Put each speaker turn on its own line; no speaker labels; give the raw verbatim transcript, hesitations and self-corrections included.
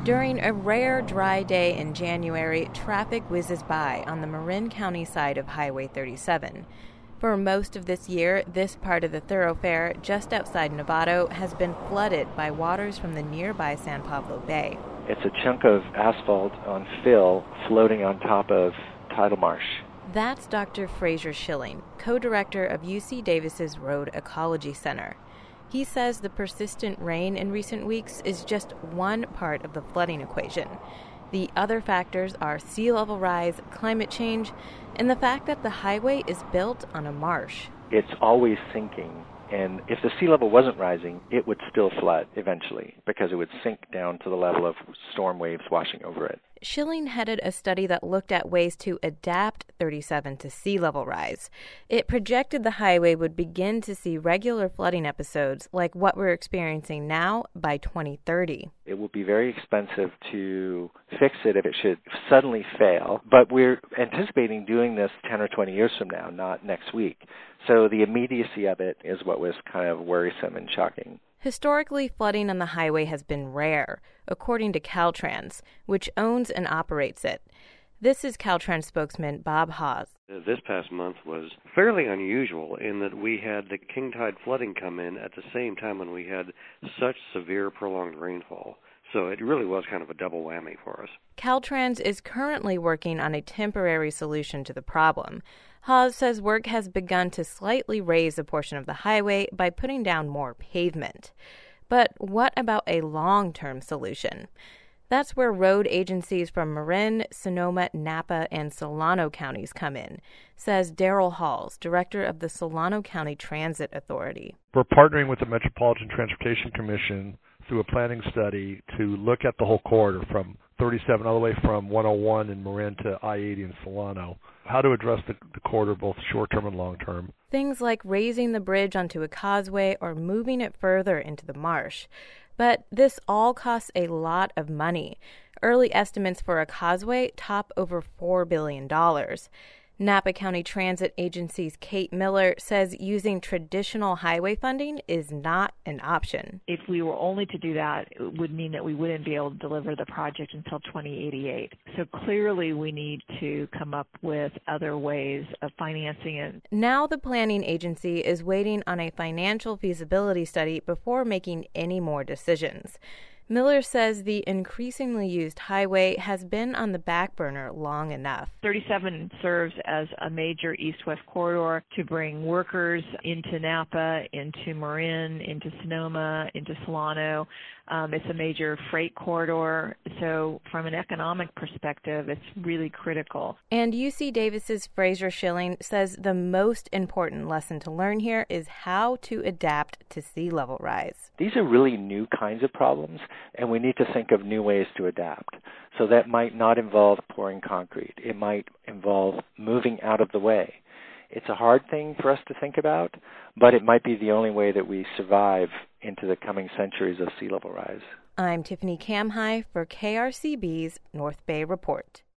During a rare dry day in January, traffic whizzes by on the Marin County side of Highway thirty-seven. For most of this year, this part of the thoroughfare, just outside Novato, has been flooded by waters from the nearby San Pablo Bay.
It's a chunk of asphalt on fill floating on top of tidal marsh.
That's Doctor Fraser Schilling, co-director of U C Davis's Road Ecology Center. He says the persistent rain in recent weeks is just one part of the flooding equation. The other factors are sea level rise, climate change, and the fact that the highway is built on a marsh.
It's always sinking, and if the sea level wasn't rising, it would still flood eventually because it would sink down to the level of storm waves washing over it.
Schilling headed a study that looked at ways to adapt thirty-seven to sea level rise. It projected the highway would begin to see regular flooding episodes like what we're experiencing now by twenty thirty.
It will be very expensive to fix it if it should suddenly fail, but we're anticipating doing this ten or twenty years from now, not next week. So the immediacy of it is what was kind of worrisome and shocking.
Historically, flooding on the highway has been rare, according to Caltrans, which owns and operates it. This is Caltrans spokesman Bob Haas.
This past month was fairly unusual in that we had the king tide flooding come in at the same time when we had such severe prolonged rainfall. So it really was kind of a double whammy for us.
Caltrans is currently working on a temporary solution to the problem. Haas says work has begun to slightly raise a portion of the highway by putting down more pavement. But what about a long-term solution? That's where road agencies from Marin, Sonoma, Napa, and Solano counties come in, says Daryl Halls, director of the Solano County Transit Authority.
We're partnering with the Metropolitan Transportation Commission through a planning study to look at the whole corridor from thirty-seven all the way from one oh one in Marin to I eighty in Solano, how to address the, the corridor both short-term and long-term.
Things like raising the bridge onto a causeway or moving it further into the marsh. But this all costs a lot of money. Early estimates for a causeway top over four billion dollars. Napa County Transit Agency's Kate Miller says using traditional highway funding is not an option.
If we were only to do that, it would mean that we wouldn't be able to deliver the project until twenty eighty-eight. So clearly we need to come up with other ways of financing it.
Now the planning agency is waiting on a financial feasibility study before making any more decisions. Miller says the increasingly used highway has been on the back burner long enough.
thirty-seven serves as a major east-west corridor to bring workers into Napa, into Marin, into Sonoma, into Solano. Um, it's a major freight corridor, so from an economic perspective, it's really critical.
And U C Davis's Fraser Schilling says the most important lesson to learn here is how to adapt to sea level rise.
These are really new kinds of problems, and we need to think of new ways to adapt. So that might not involve pouring concrete. It might involve moving out of the way. It's a hard thing for us to think about, but it might be the only way that we survive into the coming centuries of sea level rise.
I'm Tiffany Kamhai for K R C B's North Bay Report.